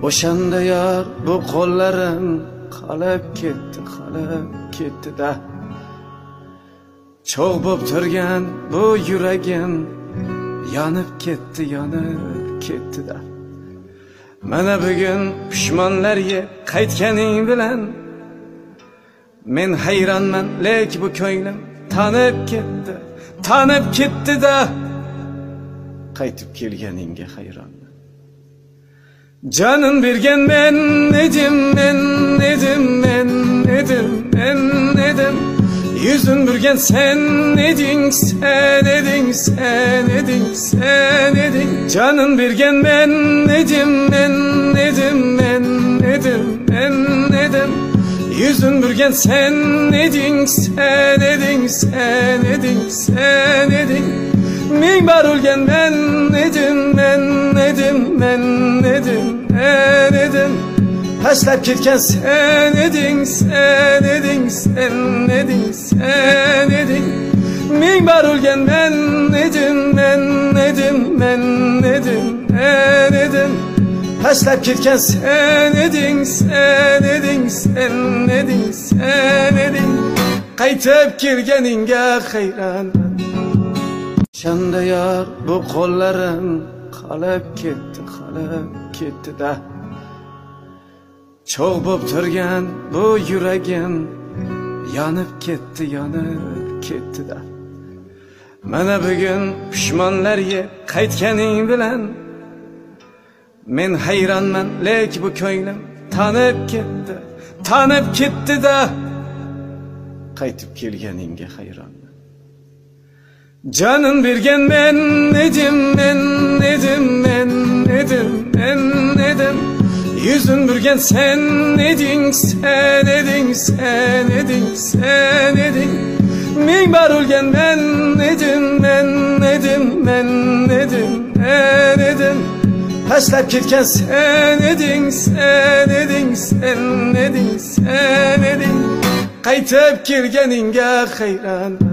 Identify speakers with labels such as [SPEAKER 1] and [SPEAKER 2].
[SPEAKER 1] O'shanda yar bu qo'llarim qalab ketdi-da. Cho'g' bo'p turgan bu yuragim yonib ketdi-da. Mana bugun pushmonlarga qaytganing bilan men hayronman, lek bu ko'nglim tanib ketdi-da. Qaytib kelganingga hayronman. Canın bergen men edim. Yüzün bürgen sen edin. Canın bergen men edim. Yüzün bürgen sen edin. Min bar ölgen men edim. Taşlap ketken sen edin. Min bar ölgen men edim. Taşlap ketken sen edin. Qaytib kelganinga hayronman. O'shanda yar bu qo'llarim qalab ketdi-da. Cho'g' bo'p turgan bu yuragim yonib ketdi-da. Mana bugun pushmonlarga qaytganing bilan men hayronman, lek bu ko'nglim tanib ketdi-da. Qaytib kelganingga hayronman. Canın bergen men edim. Yüzün bürgen sen edin. Min bar ölgen men edim. Taşlap ketken sen edin. Qaytib kelganinga hayronman.